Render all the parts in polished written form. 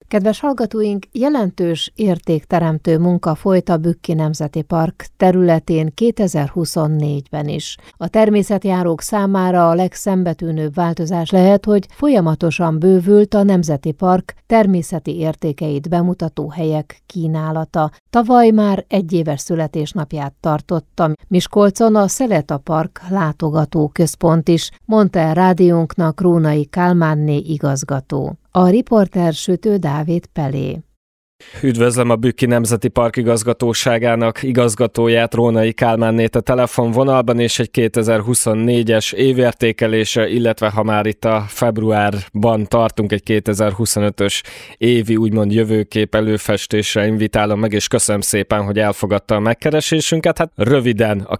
Kedves hallgatóink, jelentős értékteremtő munka folyt a Bükki Nemzeti Park területén 2024-ben is. A természetjárók számára a legszembetűnőbb változás lehet, hogy folyamatosan bővült a Nemzeti Park természeti értékeit bemutató helyek kínálata. Tavaly már 1 éves születésnapját tartotta Miskolcon a Szeleta Park látogatóközpont is, mondta el rádiónknak Rónai Kálmánné igazgató. A riporter Sütő Dávid Pelé. Üdvözlöm a Bükki Nemzeti Park igazgatóságának igazgatóját, Rónai Kálmánnét a telefonvonalban, és egy 2024-es évértékelése, illetve ha már itt a februárban tartunk, egy 2025-ös évi úgymond jövőkép előfestésre invitálom meg, és köszönöm szépen, hogy elfogadta a megkeresésünket. Hát röviden a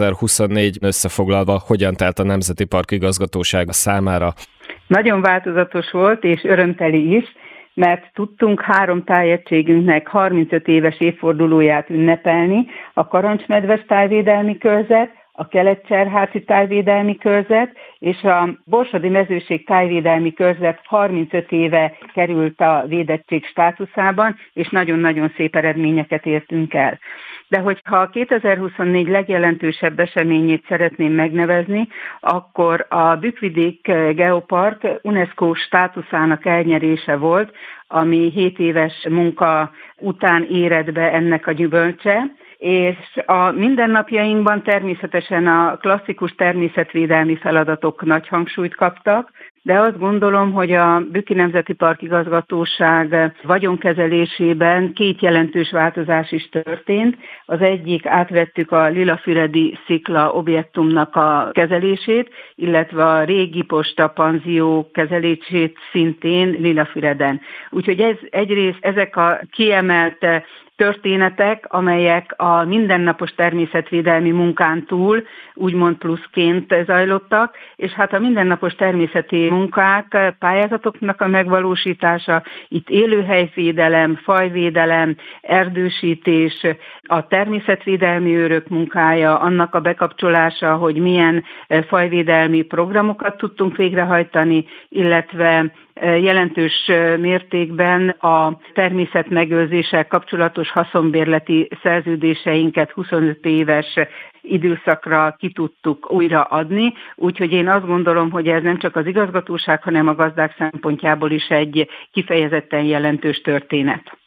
2024 összefoglalva, hogyan telt a Nemzeti Park igazgatósága számára? Nagyon változatos volt, és örömteli is, mert tudtunk 3 tájegységünknek 35 éves évfordulóját ünnepelni, a Karancsmedves tájvédelmi körzet, a Kelet-Cserháti tájvédelmi körzet és a Borsodi Mezőség tájvédelmi körzet 35 éve került a védettség státuszában, és nagyon-nagyon szép eredményeket értünk el. De hogyha a 2024 legjelentősebb eseményét szeretném megnevezni, akkor a Bükkvidék Geopark UNESCO státuszának elnyerése volt, ami 7 éves munka után éred be ennek a gyümölcse, és a mindennapjainkban természetesen a klasszikus természetvédelmi feladatok nagy hangsúlyt kaptak, de azt gondolom, hogy a Bükki Nemzeti Park igazgatóság vagyonkezelésében 2 jelentős változás is történt. Az egyik, átvettük a Lilafüredi szikla objektumnak a kezelését, illetve a régi postapanzió kezelését szintén Lilafüreden. Úgyhogy egyrészt ezek a kiemelt történetek, amelyek a mindennapos természetvédelmi munkán túl úgymond pluszként zajlottak, és hát a mindennapos természeti munkák, pályázatoknak a megvalósítása, itt élőhelyvédelem, fajvédelem, erdősítés, a természetvédelmi őrök munkája, annak a bekapcsolása, hogy milyen fajvédelmi programokat tudtunk végrehajtani, illetve jelentős mértékben a természetmegőrzéssel kapcsolatos haszonbérleti szerződéseinket 25 éves időszakra ki tudtuk újra adni, úgyhogy én azt gondolom, hogy ez nem csak az igazgatóság, hanem a gazdák szempontjából is egy kifejezetten jelentős történet.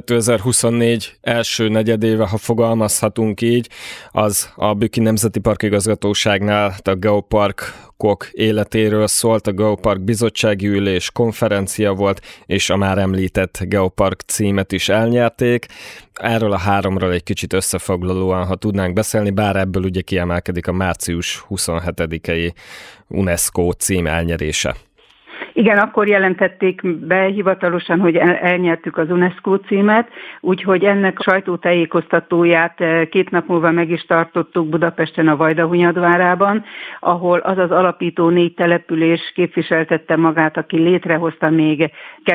2024 első negyedéve, ha fogalmazhatunk így, az a Bükki Nemzeti Park igazgatóságnál a geoparkok életéről szólt, a Geopark bizottsági ülés, konferencia volt, és a már említett Geopark címet is elnyerték. Erről a 3-ról egy kicsit összefoglalóan, ha tudnánk beszélni, bár ebből ugye kiemelkedik a március 27-i UNESCO cím elnyerése. Igen, akkor jelentették be hivatalosan, hogy elnyertük az UNESCO címet, úgyhogy ennek sajtótájékoztatóját 2 nap múlva meg is tartottuk Budapesten a Vajdahunyadvárában, ahol az az alapító 4 település képviseltette magát, aki létrehozta még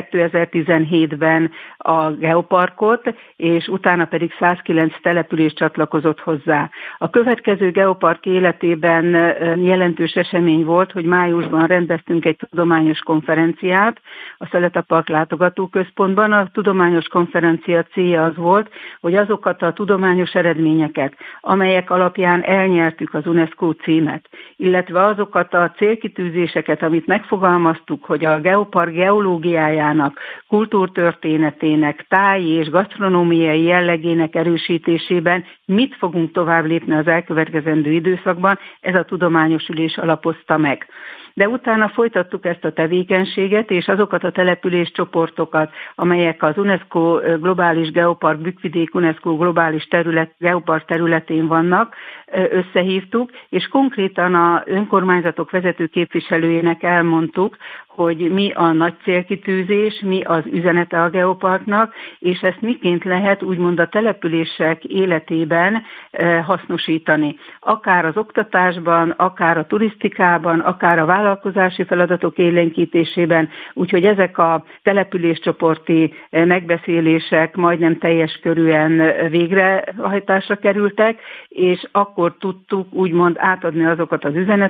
2017-ben a geoparkot, és utána pedig 109 település csatlakozott hozzá. A következő geopark életében jelentős esemény volt, hogy májusban rendeztünk egy tudományos konferenciát a Szeleta Park látogatóközpontban. A tudományos konferencia célja az volt, hogy azokat a tudományos eredményeket, amelyek alapján elnyertük az UNESCO címet, illetve azokat a célkitűzéseket, amit megfogalmaztuk, hogy a geopark geológiájának, kultúrtörténetének, táj- és gasztronómiai jellegének erősítésében mit fogunk tovább lépni az elkövetkezendő időszakban, ez a tudományos ülés alapozta meg. De utána folytattuk ezt a tevékenységet, és azokat a településcsoportokat, amelyek az UNESCO Globális Geopark, Bükkvidék UNESCO Globális Geopark területén vannak, összehívtuk, és konkrétan az önkormányzatok vezető képviselőjének elmondtuk, hogy mi a nagy célkitűzés, mi az üzenete a geoparknak, és ezt miként lehet úgymond a települések életében hasznosítani. Akár az oktatásban, akár a turisztikában, akár a vállalkozási feladatok élénkítésében, úgyhogy ezek a településcsoporti megbeszélések majdnem teljes körűen végrehajtásra kerültek, és akkor tudtuk úgymond átadni azokat az üzeneteket,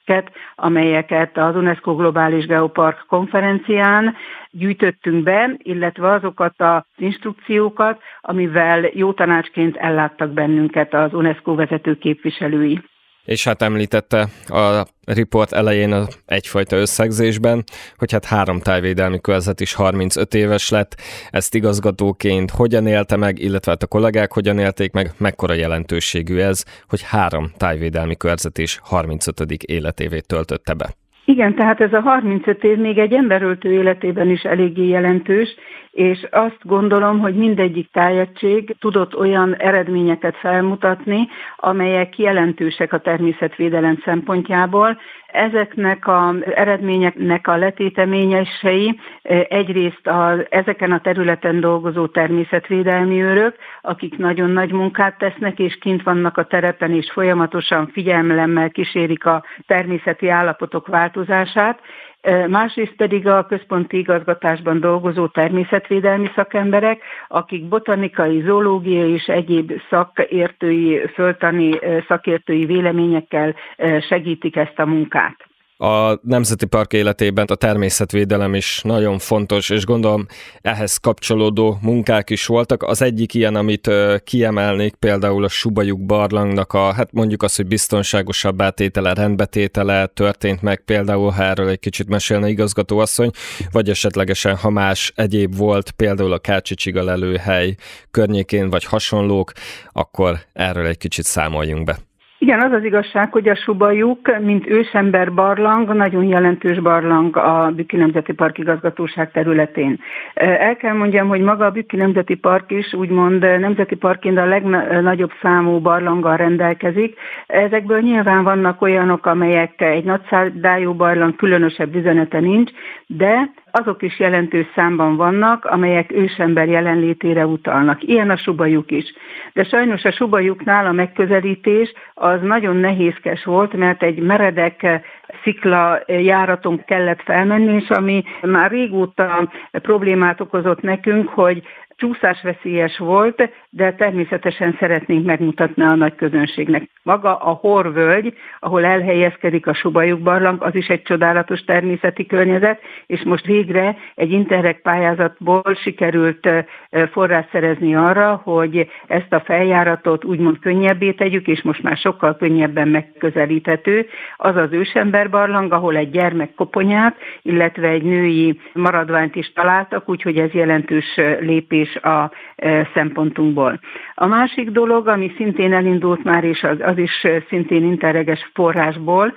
felméréseket, amelyeket az UNESCO Globális Geopark konferencián gyűjtöttünk be, illetve azokat az instrukciókat, amivel jó tanácsként elláttak bennünket az UNESCO vezető képviselői. És hát említette a riport elején egyfajta összegzésben, hogy hát 3 tájvédelmi körzet is 35 éves lett. Ezt igazgatóként hogyan élte meg, illetve hát a kollégák hogyan élték meg, mekkora jelentőségű ez, hogy 3 tájvédelmi körzet is 35. életévét töltötte be? Igen, tehát ez a 35 év még egy emberöltő életében is eléggé jelentős, és azt gondolom, hogy mindegyik tájegység tudott olyan eredményeket felmutatni, amelyek jelentősek a természetvédelem szempontjából. Ezeknek az eredményeknek a letéteményesei egyrészt ezeken a területen dolgozó természetvédelmi őrök, akik nagyon nagy munkát tesznek, és kint vannak a terepen, és folyamatosan figyelemmel kísérik a természeti állapotok változását, másrészt pedig a központi igazgatásban dolgozó természetvédelmi szakemberek, akik botanikai, zoológiai és egyéb szakértői, földtani szakértői véleményekkel segítik ezt a munkát. A Nemzeti Park életében a természetvédelem is nagyon fontos, és gondolom ehhez kapcsolódó munkák is voltak. Az egyik ilyen, amit kiemelnék, például a Subajuk barlangnak hát mondjuk azt, hogy biztonságosabbá tétele, rendbetétele történt meg, például ha erről egy kicsit mesélne igazgatóasszony, vagy esetlegesen ha más egyéb volt, például a Kácsi-Csiga lelőhely környékén, vagy hasonlók, akkor erről egy kicsit számoljunk be. Igen, az az igazság, hogy a Subajuk, mint ősember barlang, nagyon jelentős barlang a Bükki Nemzeti Park igazgatóság területén. El kell mondjam, hogy maga a Bükki Nemzeti Park is úgymond nemzeti parkként a legnagyobb számú barlanggal rendelkezik. Ezekből nyilván vannak olyanok, amelyek egy nagyszádájú barlang, különösebb üzenete nincs, de azok is jelentős számban vannak, amelyek ősember jelenlétére utalnak. Ilyen a Subajuk is. De sajnos a Subajuknál a megközelítés az nagyon nehézkes volt, mert egy meredek szikla járaton kellett felmenni, és ami már régóta problémát okozott nekünk, hogy csúszásveszélyes volt, de természetesen szeretnénk megmutatni a nagy közönségnek. Maga a Horvölgy, ahol elhelyezkedik a Subajuk barlang, az is egy csodálatos természeti környezet, és most végre egy Interreg pályázatból sikerült forrást szerezni arra, hogy ezt a feljáratot úgymond könnyebbé tegyük, és most már sokkal könnyebben megközelíthető. Az az ősember barlang, ahol egy gyermek koponyát, illetve egy női maradványt is találtak, úgyhogy ez jelentős lépés a szempontunkból. A másik dolog, ami szintén elindult már, és az is szintén interreges forrásból,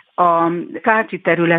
a Kácsi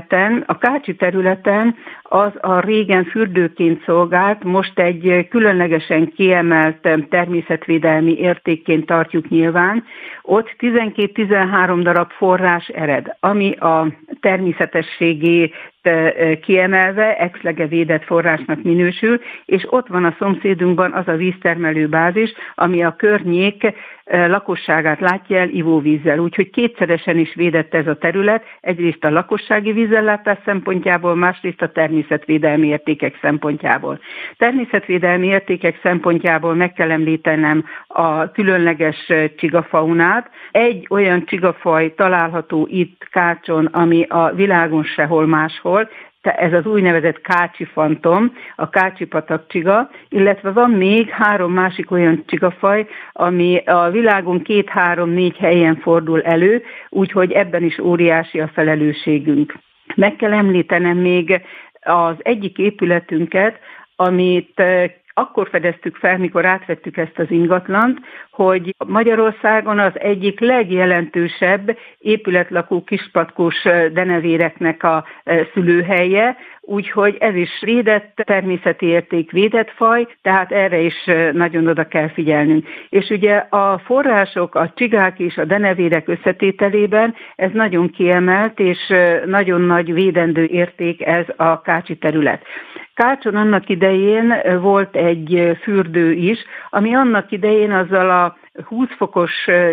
területen az a régen fürdőként szolgált, most egy különlegesen kiemelt természetvédelmi értékként tartjuk nyilván. Ott 12-13 darab forrás ered, ami a természetességét kiemelve ex-lege védett forrásnak minősül, és ott van a szomszédunkban az a víztermelő bázis, ami a környék lakosságát látja el ivóvízzel. Úgyhogy kétszeresen is védett ez a terület, egyrészt a lakossági vízellátás szempontjából, másrészt a természetvédelmi értékek szempontjából. Természetvédelmi értékek szempontjából meg kell említenem a különleges csigafaunát. Egy olyan csigafaj található itt Kácson, ami a világon sehol máshol, ez az úgynevezett kácsi fantom, a kácsi-patak csiga, illetve van még 3 másik olyan csigafaj, ami a világon 2-3-4 helyen fordul elő, úgyhogy ebben is óriási a felelősségünk. Meg kell említenem még az egyik épületünket, amit akkor fedeztük fel, mikor átvettük ezt az ingatlant, hogy Magyarországon az egyik legjelentősebb épületlakó kispatkós denevéreknek a szülőhelye, úgyhogy ez is védett természeti érték, védett faj, tehát erre is nagyon oda kell figyelnünk. És ugye a források, a csigák és a denevérek összetételében ez nagyon kiemelt és nagyon nagy védendő érték ez a kácsi terület. Kácson annak idején volt egy fürdő is, ami annak idején azzal a 20 fokos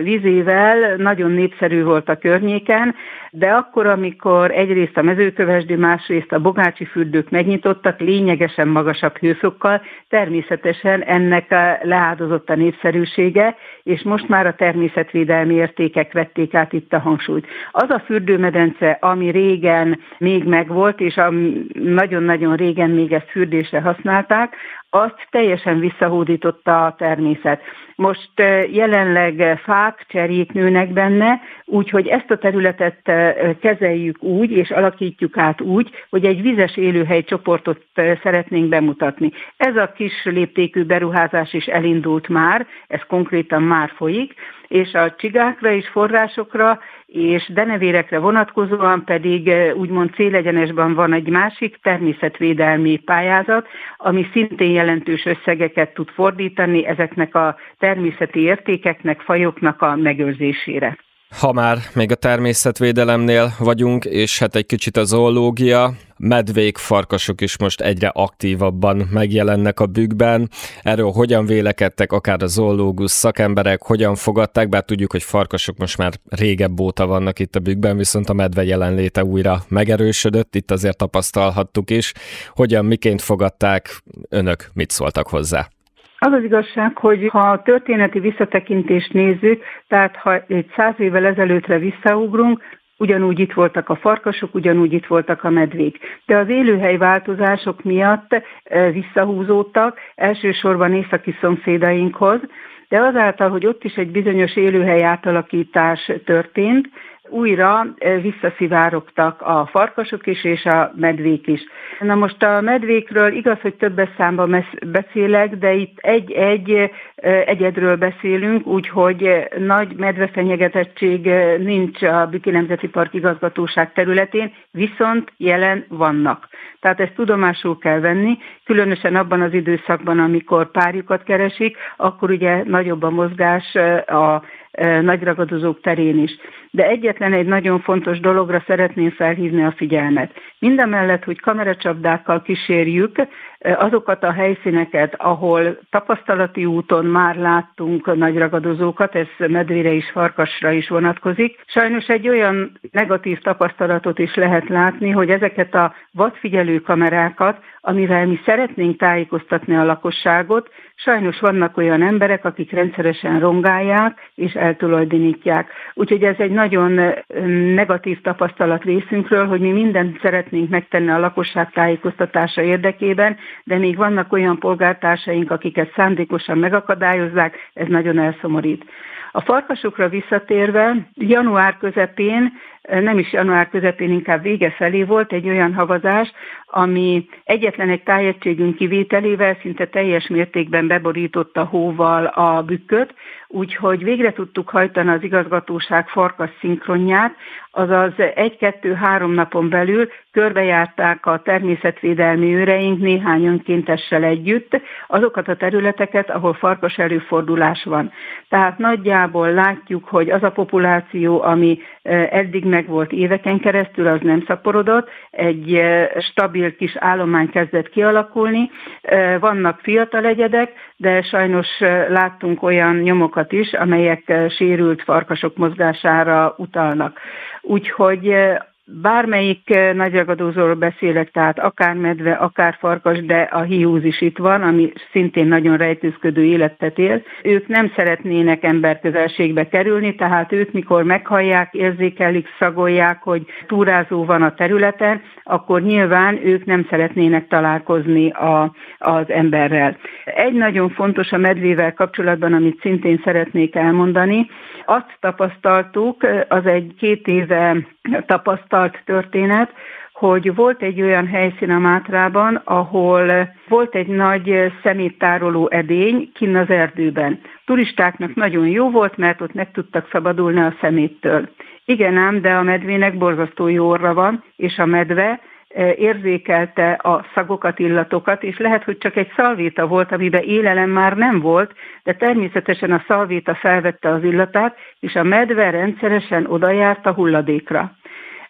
vízével nagyon népszerű volt a környéken, de akkor, amikor egyrészt a Mezőkövesdi, másrészt a Bogácsi fürdők megnyitottak, lényegesen magasabb hőfokkal, természetesen ennek leáldozott a népszerűsége, és most már a természetvédelmi értékek vették át itt a hangsúlyt. Az a fürdőmedence, ami régen még megvolt, és nagyon-nagyon régen még ezt fürdésre használták, azt teljesen visszahódította a természet. Most jelenleg fák, cserjék nőnek benne, úgyhogy ezt a területet kezeljük úgy, és alakítjuk át úgy, hogy egy vizes élőhely csoportot szeretnénk bemutatni. Ez a kis léptékű beruházás is elindult már, ez konkrétan már folyik, és a csigákra és forrásokra és denevérekre vonatkozóan pedig úgymond célegyenesben van egy másik természetvédelmi pályázat, ami szintén jelentős összegeket tud fordítani ezeknek a természeti értékeknek, fajoknak a megőrzésére. Ha már még a természetvédelemnél vagyunk, és hát egy kicsit a zoológia, medvék, farkasok is most egyre aktívabban megjelennek a bükkben. Erről hogyan vélekedtek akár a zoológus szakemberek, hogyan fogadták, bár tudjuk, hogy farkasok most már régebb óta vannak itt a bükkben, viszont a medve jelenléte újra megerősödött, itt azért tapasztalhattuk is. Hogyan, miként fogadták, önök mit szóltak hozzá? Az az igazság, hogy ha a történeti visszatekintést nézzük, tehát ha egy 100 évvel ezelőttre visszaugrunk, ugyanúgy itt voltak a farkasok, ugyanúgy itt voltak a medvék. De az élőhely változások miatt visszahúzódtak, elsősorban északi szomszédainkhoz, de azáltal, hogy ott is egy bizonyos élőhely átalakítás történt, újra visszaszivárogtak a farkasok is és a medvék is. Na most a medvékről igaz, hogy többes számban beszélek, de itt egy egyedről beszélünk, úgyhogy nagy medvefenyegetettség nincs a Bükki Nemzeti Park igazgatóság területén, viszont jelen vannak. Tehát ezt tudomásul kell venni, különösen abban az időszakban, amikor párjukat keresik, akkor ugye nagyobb a mozgás a nagyragadozók terén is. De egyetlen egy nagyon fontos dologra szeretném felhívni a figyelmet. Mindamellett, hogy kameracsapdákkal kísérjük azokat a helyszíneket, ahol tapasztalati úton már láttunk nagyragadozókat, ez medvére és farkasra is vonatkozik. Sajnos egy olyan negatív tapasztalatot is lehet látni, hogy ezeket a vadfigyelő kamerákat, amivel mi szeretnénk tájékoztatni a lakosságot, sajnos vannak olyan emberek, akik rendszeresen rongálják és eltulajdonítják. Úgyhogy ez egy nagyon negatív tapasztalat részünkről, hogy mi mindent szeretnénk megtenni a lakosság tájékoztatása érdekében, de még vannak olyan polgártársaink, akiket szándékosan megakadályozzák, ez nagyon elszomorít. A farkasokra visszatérve, január közepén, nem is január közepén, inkább vége felé volt egy olyan havazás, ami egyetlen egy tájegységünk kivételével szinte teljes mértékben beborította hóval a bükköt, úgyhogy végre tudtuk hajtani az igazgatóság farkas szinkronját, azaz 1-2-3 napon belül körbejárták a természetvédelmi őreink néhány önkéntessel együtt azokat a területeket, ahol farkas előfordulás van. Tehát nagyjából látjuk, hogy az a populáció, ami eddig megvolt éveken keresztül, az nem szaporodott, egy stabil kis állomány kezdett kialakulni. Vannak fiatal egyedek, de sajnos láttunk olyan nyomokat is, amelyek sérült farkasok mozgására utalnak. Úgyhogy bármelyik nagyragadózóról beszélek, tehát akár medve, akár farkas, de a hiúz is itt van, ami szintén nagyon rejtőzködő életet él. Ők nem szeretnének emberközelségbe kerülni, tehát ők mikor meghallják, érzékelik, szagolják, hogy túrázó van a területen, akkor nyilván ők nem szeretnének találkozni az emberrel. Egy nagyon fontos a medvével kapcsolatban, amit szintén szeretnék elmondani, azt tapasztaltuk, az egy 2 éve tapasztalt történet, hogy volt egy olyan helyszín a Mátrában, ahol volt egy nagy szeméttároló edény kinn az erdőben. Turistáknak nagyon jó volt, mert ott meg tudtak szabadulni a szeméttől. Igen ám, de a medvének borzasztó jó orra van, és a medve érzékelte a szagokat, illatokat, és lehet, hogy csak egy szalvéta volt, amiben élelem már nem volt, de természetesen a szalvéta felvette az illatát, és a medve rendszeresen odajárt a hulladékra.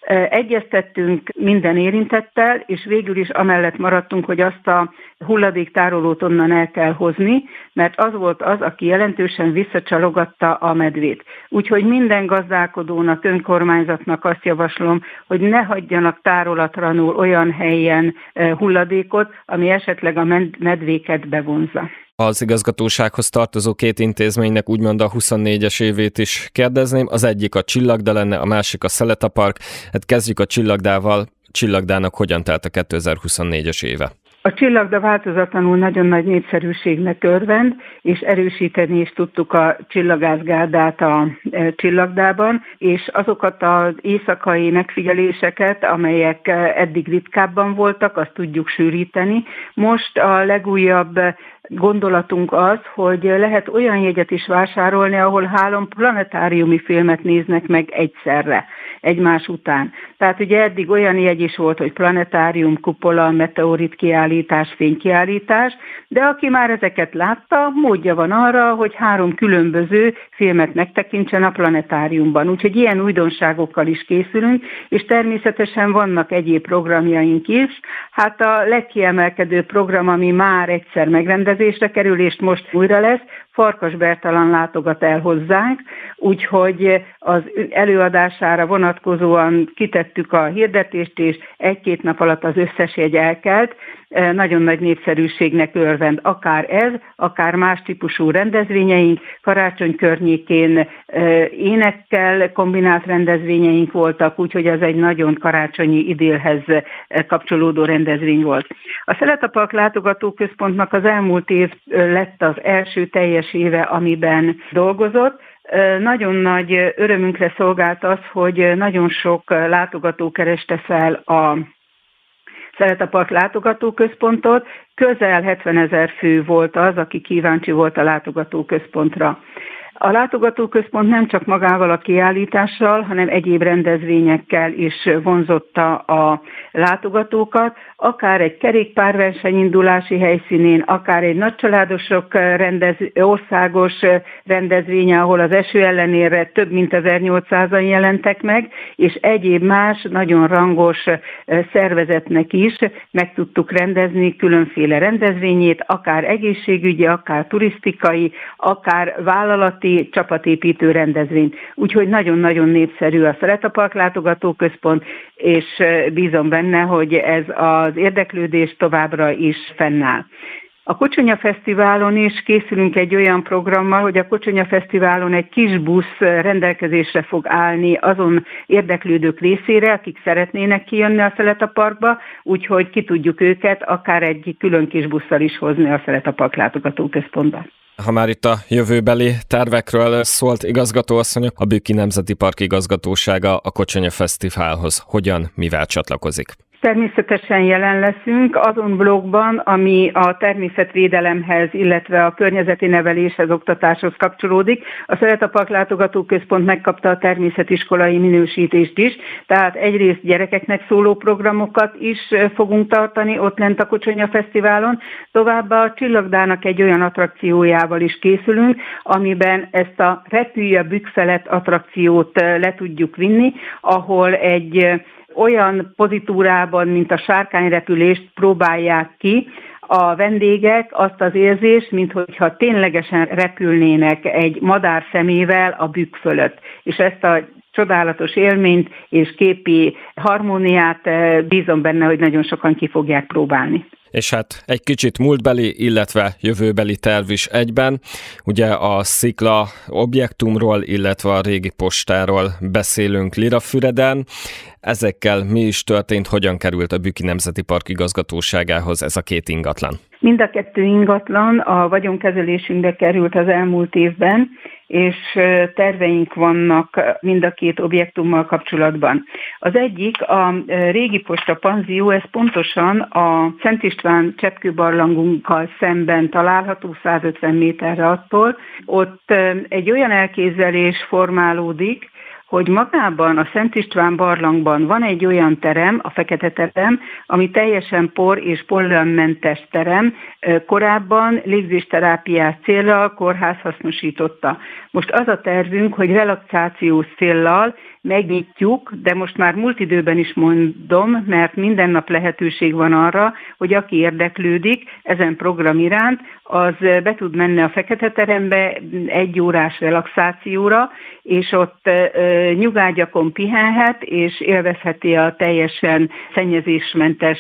Egyeztettünk minden érintettel, és végül is amellett maradtunk, hogy azt a hulladéktárolót onnan el kell hozni, mert az volt az, aki jelentősen visszacsalogatta a medvét. Úgyhogy minden gazdálkodónak, önkormányzatnak azt javaslom, hogy ne hagyjanak tárolatlanul olyan helyen hulladékot, ami esetleg a medvéket bevonzza. Az igazgatósághoz tartozó két intézménynek úgymond a 24-es évét is kérdezném. Az egyik a Csillagda lenne, a másik a Szeleta Park. Hát kezdjük a Csillagdával. Csillagdának hogyan telt a 2024-es éve? A Csillagda változatlanul nagyon nagy népszerűségnek örvend, és erősíteni is tudtuk a csillagászgárdát a Csillagdában, és azokat az éjszakai megfigyeléseket, amelyek eddig ritkábban voltak, azt tudjuk sűríteni. Most a legújabb gondolatunk az, hogy lehet olyan jegyet is vásárolni, ahol 3 planetáriumi filmet néznek meg egyszerre, egymás után. Tehát ugye eddig olyan jegy is volt, hogy planetárium, kupola, meteorit kiállítás, fénykiállítás, de aki már ezeket látta, módja van arra, hogy 3 különböző filmet megtekintsen a planetáriumban. Úgyhogy ilyen újdonságokkal is készülünk, és természetesen vannak egyéb programjaink is. Hát a legkiemelkedő program, ami már egyszer megrendezésre kerül, és most újra lesz, Farkas Bertalan látogat el hozzánk, úgyhogy az előadására vonatkozóan kitettük a hirdetést, és 1-2 nap alatt az összes jegy elkelt. Nagyon nagy népszerűségnek örvend akár ez, akár más típusú rendezvényeink. Karácsony környékén énekkel kombinált rendezvényeink voltak, úgyhogy ez egy nagyon karácsonyi idélhez kapcsolódó rendezvény volt. A Szeleta Park látogatóközpontnak az elmúlt év lett az első teljes éve, amiben dolgozott. Nagyon nagy örömünkre szolgált az, hogy nagyon sok látogató kereste fel a Szeleta Park látogatóközpontot, közel 70 000 fő volt az, aki kíváncsi volt a látogatóközpontra. A látogatóközpont nem csak magával a kiállítással, hanem egyéb rendezvényekkel is vonzotta a látogatókat, akár egy kerékpárverseny indulási helyszínén, akár egy nagycsaládosok országos rendezvénye, ahol az eső ellenére több mint 1800-an jelentek meg, és egyéb más nagyon rangos szervezetnek is meg tudtuk rendezni különféle rendezvényét, akár egészségügyi, akár turisztikai, akár vállalati csapatépítő rendezvényt. Úgyhogy nagyon-nagyon népszerű a Szeleta Park látogatóközpont, és bízom benne, hogy ez az érdeklődés továbbra is fennáll. A Kocsonya Fesztiválon is készülünk egy olyan programmal, hogy a Kocsonya Fesztiválon egy kis busz rendelkezésre fog állni azon érdeklődők részére, akik szeretnének kijönni a Szeleta Parkba, úgyhogy ki tudjuk őket akár egy külön kis busszal is hozni a Szeleta Park látogatóközpontba. Ha már itt a jövőbeli tervekről szólt igazgatóasszony, a Bükki Nemzeti Park igazgatósága a Kocsonya Fesztiválhoz hogyan, mivel csatlakozik? Természetesen jelen leszünk azon blogban, ami a természetvédelemhez, illetve a környezeti neveléshez, oktatáshoz kapcsolódik. A Szeleta Park látogatóközpont megkapta a természetiskolai minősítést is, tehát egyrészt gyerekeknek szóló programokat is fogunk tartani ott lent a Kocsonya Fesztiválon, továbbá a Csillagdának egy olyan attrakciójával is készülünk, amiben ezt a Repülj a Bükk felett attrakciót le tudjuk vinni, ahol egy olyan pozitúrában, mint a sárkányrepülést próbálják ki a vendégek azt az érzést, minthogyha ténylegesen repülnének egy madár szemével a bükk fölött. És ezt a csodálatos élményt és képi harmóniát bízom benne, hogy nagyon sokan ki fogják próbálni. És hát egy kicsit múltbeli, illetve jövőbeli terv is egyben. Ugye a szikla objektumról, illetve a régi postáról beszélünk Lirafüreden. Ezekkel mi is történt, hogyan került a Bükki Nemzeti Park igazgatóságához ez a két ingatlan? Mind a 2 ingatlan a vagyonkezelésünkbe került az elmúlt évben, és terveink vannak mind a 2 objektummal kapcsolatban. Az egyik a régi posta panzió, ez pontosan a Szent István cseppkőbarlangunkkal szemben található, 150 méterre attól. Ott egy olyan elképzelés formálódik, hogy magában a Szent István barlangban van egy olyan terem, a Fekete terem, ami teljesen por- és pollenmentes terem, korábban légzésterápiás céllal kórház hasznosította. Most az a tervünk, hogy relaxációs céllal megnyitjuk, de most már múlt időben is mondom, mert minden nap lehetőség van arra, hogy aki érdeklődik ezen program iránt, az be tud menni a Fekete Terembe 1 órás relaxációra, és ott nyugágyakon pihenhet, és élvezheti a teljesen szennyezésmentes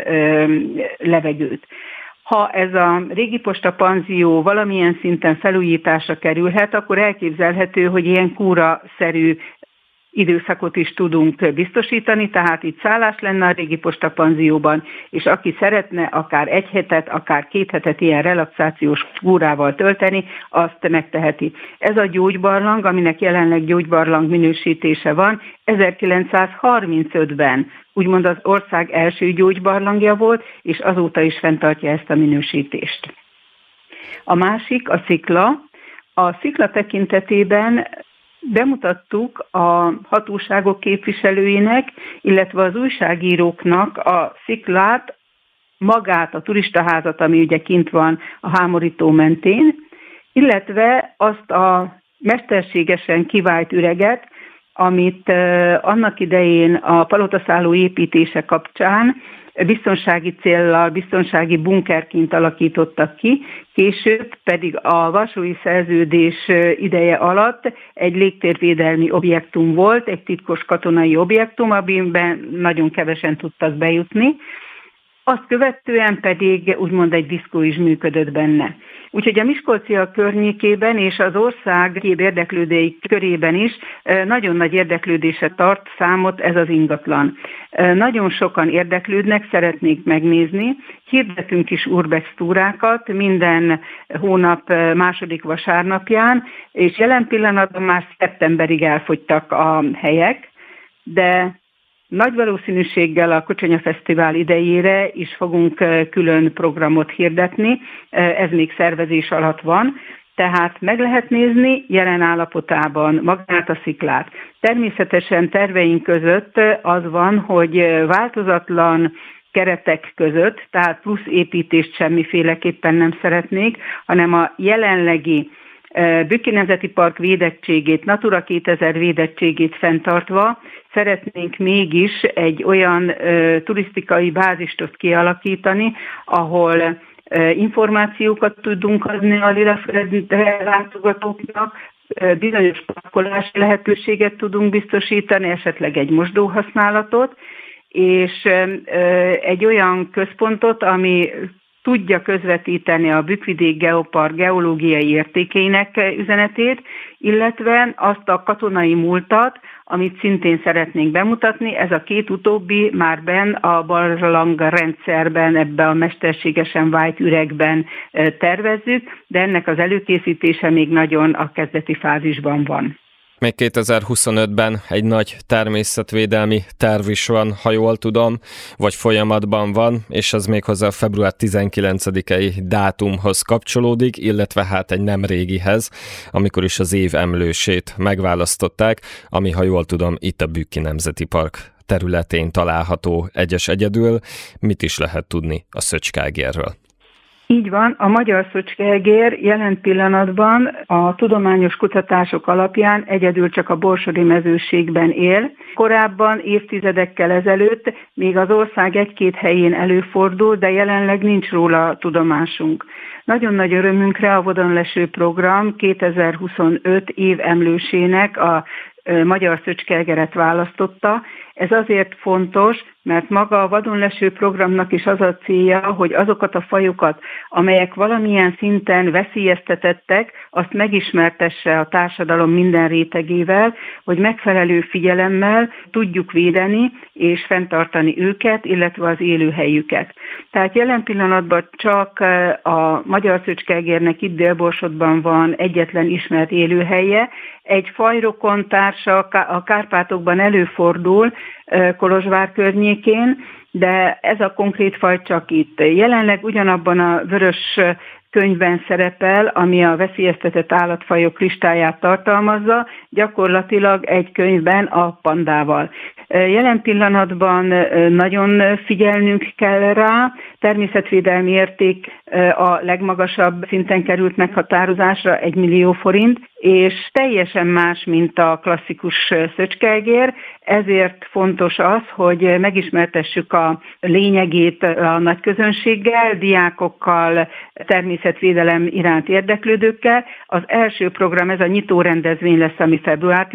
levegőt. Ha ez a régi posta panzió valamilyen szinten felújításra kerülhet, akkor elképzelhető, hogy ilyen kúra-szerű időszakot is tudunk biztosítani, tehát itt szállás lenne a régi posta panzióban, és aki szeretne akár 1 hetet, akár 2 hetet ilyen relaxációs kúrával tölteni, azt megteheti. Ez a gyógybarlang, aminek jelenleg gyógybarlang minősítése van, 1935-ben úgymond az ország első gyógybarlangja volt, és azóta is fenntartja ezt a minősítést. A másik a szikla. A szikla tekintetében bemutattuk a hatóságok képviselőinek, illetve az újságíróknak a sziklát, magát, a turistaházat, ami ugye kint van a Hámorító mentén, illetve azt a mesterségesen kivált üreget, amit annak idején a palotaszálló építése kapcsán biztonsági céllal, biztonsági bunkerként alakítottak ki, később pedig a Varsói Szerződés ideje alatt egy légtérvédelmi objektum volt, egy titkos katonai objektum, amiben nagyon kevesen tudtak bejutni. Azt követően pedig úgymond egy diszkó is működött benne. Úgyhogy a miskolciak környékében és az ország egyéb érdeklődői körében is nagyon nagy érdeklődésre tart számot ez az ingatlan. Nagyon sokan érdeklődnek, szeretnék megnézni. Hirdetünk is urbex túrákat minden hónap második vasárnapján, és jelen pillanatban már szeptemberig elfogytak a helyek, de nagy valószínűséggel a Kocsonya Fesztivál idejére is fogunk külön programot hirdetni, ez még szervezés alatt van, tehát meg lehet nézni jelen állapotában magát a sziklát. Természetesen terveink között az van, hogy változatlan keretek között, tehát plusz építést semmiféleképpen nem szeretnék, hanem a jelenlegi Bükki Nemzeti Park védettségét, Natura 2000 védettségét fenntartva szeretnénk mégis egy olyan turisztikai bázist kialakítani, ahol információkat tudunk adni a Lilaföldre látogatóknak, bizonyos parkolási lehetőséget tudunk biztosítani, esetleg egy mosdóhasználatot, és egy olyan központot, ami tudja közvetíteni a Bükkvidék Geopark geológiai értékeinek üzenetét, illetve azt a katonai múltat, amit szintén szeretnénk bemutatni. Ez a 2 utóbbi már benn a barlangrendszerben, ebbe a mesterségesen vájt üregben tervezzük, de ennek az előkészítése még nagyon a kezdeti fázisban van. Még 2025-ben egy nagy természetvédelmi terv is van, ha jól tudom, vagy folyamatban van, és az méghozzá a február 19-i dátumhoz kapcsolódik, illetve hát egy nem régihez, amikor is az év emlősét megválasztották, ami, ha jól tudom, itt a Bükki Nemzeti Park területén található egyedül. Mit is lehet tudni a szöcskálgérről? Így van, a magyar szöcskálgér jelen pillanatban a tudományos kutatások alapján egyedül csak a borsodi mezőségben él. Korábban, évtizedekkel ezelőtt még az ország 1-2 helyén előfordul, de jelenleg nincs róla tudomásunk. Nagyon nagy örömünkre a Vodonleső program 2025 év emlősének a magyar szöcskálgeret választotta. Ez azért fontos, mert maga a vadonleső programnak is az a célja, hogy azokat a fajokat, amelyek valamilyen szinten veszélyeztetettek, azt megismertesse a társadalom minden rétegével, hogy megfelelő figyelemmel tudjuk védeni és fenntartani őket, illetve az élőhelyüket. Tehát jelen pillanatban csak a magyar szöcskálgérnek itt Dél-Borsodban van egyetlen ismert élőhelye, egy fajrokon társa a Kárpátokban előfordul, Kolozsvár környékén, de ez a konkrét faj csak itt. Jelenleg ugyanabban a vörös könyvben szerepel, ami a veszélyeztetett állatfajok listáját tartalmazza, gyakorlatilag egy könyvben a pandával. Jelen pillanatban nagyon figyelnünk kell rá, természetvédelmi érték a legmagasabb szinten került meghatározásra, 1 millió forint, és teljesen más, mint a klasszikus szöcskeegér, ezért fontos az, hogy megismertessük a lényegét a nagy közönséggel, diákokkal, természetvédelem iránt érdeklődőkkel. Az első program, ez a nyitó rendezvény lesz, ami február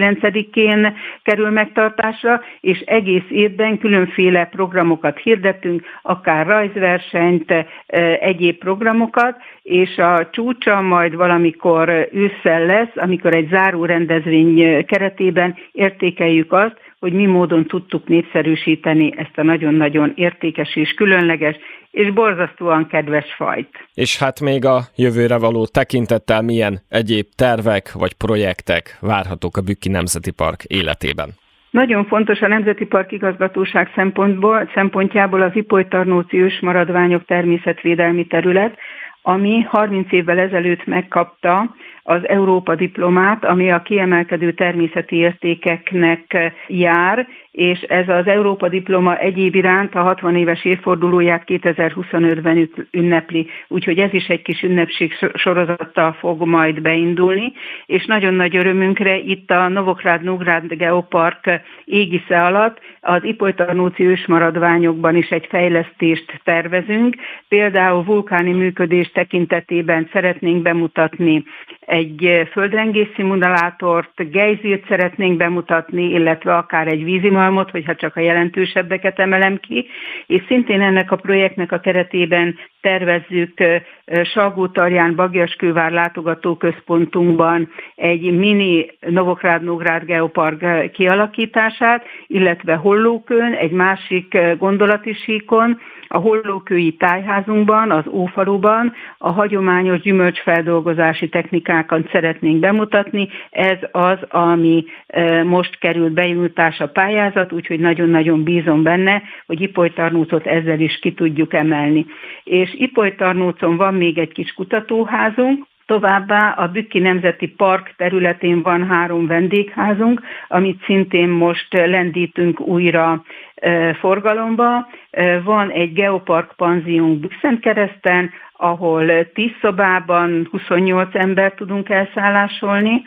19-én kerül megtartásra, és egész évben különféle programokat hirdettünk, akár rajzversenyt, egyéb programokat, és a csúcsa majd valamikor ősszel lesz, amikor egy záró rendezvény keretében értékeljük azt, hogy mi módon tudtuk népszerűsíteni ezt a nagyon-nagyon értékes és különleges és borzasztóan kedves fajt. És hát még a jövőre való tekintettel milyen egyéb tervek vagy projektek várhatók a Bükki Nemzeti Park életében? Nagyon fontos a Nemzeti Park Igazgatóság szempontjából az Ipolytarnóci ősmaradványok természetvédelmi terület, ami 30 évvel ezelőtt megkapta az Európa diplomát, ami a kiemelkedő természeti értékeknek jár, és ez az Európa diploma egyéb iránt a 60 éves évfordulóját 2025-ben ünnepli, úgyhogy ez is egy kis ünnepség sorozattal fog majd beindulni, és nagyon nagy örömünkre itt a Novográd-Nógrád Geopark égisze alatt az Ipolytarnóci ősmaradványokban is egy fejlesztést tervezünk, például vulkáni működés tekintetében szeretnénk bemutatni egy földrengés szimulátort, gejzírt szeretnénk bemutatni, illetve akár egy vízimalmot, hogyha csak a jelentősebbeket emelem ki, és szintén ennek a projektnek a keretében tervezzük Salgótarján Bagyaskővár látogatóközpontunkban egy mini Novográd-Nógrád Geopark kialakítását, illetve Hollókőn, egy másik gondolati síkon, a Hollókői tájházunkban, az Ófaluban a hagyományos gyümölcsfeldolgozási technikákat szeretnénk bemutatni. Ez az, ami most került benyújtásra pályázat, úgyhogy nagyon-nagyon bízom benne, hogy Ipolytarnócot ezzel is ki tudjuk emelni. És Ipolytarnócon van még egy kis kutatóházunk, továbbá a Bükki Nemzeti Park területén van 3 vendégházunk, amit szintén most lendítünk újra forgalomba. Van egy Geopark panziónk Bükszentkereszten, ahol 10 szobában 28 embert tudunk elszállásolni.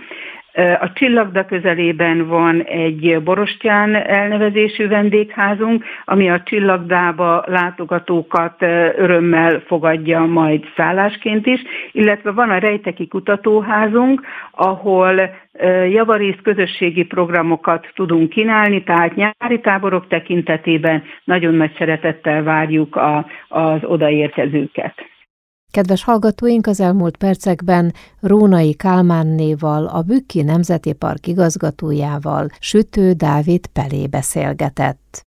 A Csillagda közelében van egy Borostyán elnevezésű vendégházunk, ami a Csillagdába látogatókat örömmel fogadja majd szállásként is, illetve van a Rejteki kutatóházunk, ahol javarészt közösségi programokat tudunk kínálni, tehát nyári táborok tekintetében nagyon nagy szeretettel várjuk az odaérkezőket. Kedves hallgatóink, az elmúlt percekben Rónai Kálmánnéval, a Bükki Nemzeti Park igazgatójával, Sütő Dávid Pelé beszélgetett.